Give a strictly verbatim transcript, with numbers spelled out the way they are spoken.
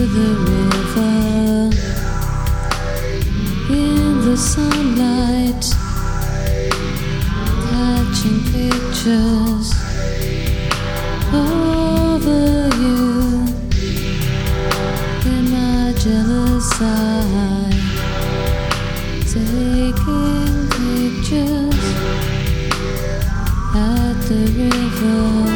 the river in the sunlight, catching pictures over you in my jealous eye, taking pictures at the river.